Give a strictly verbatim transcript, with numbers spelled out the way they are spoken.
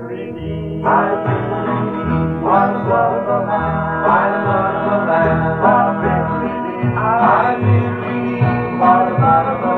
redeemed. I've been redeemed. By the blood of the Lamb. By the blood of the Lamb. I've been redeemed. I've been redeemed. By the blood of the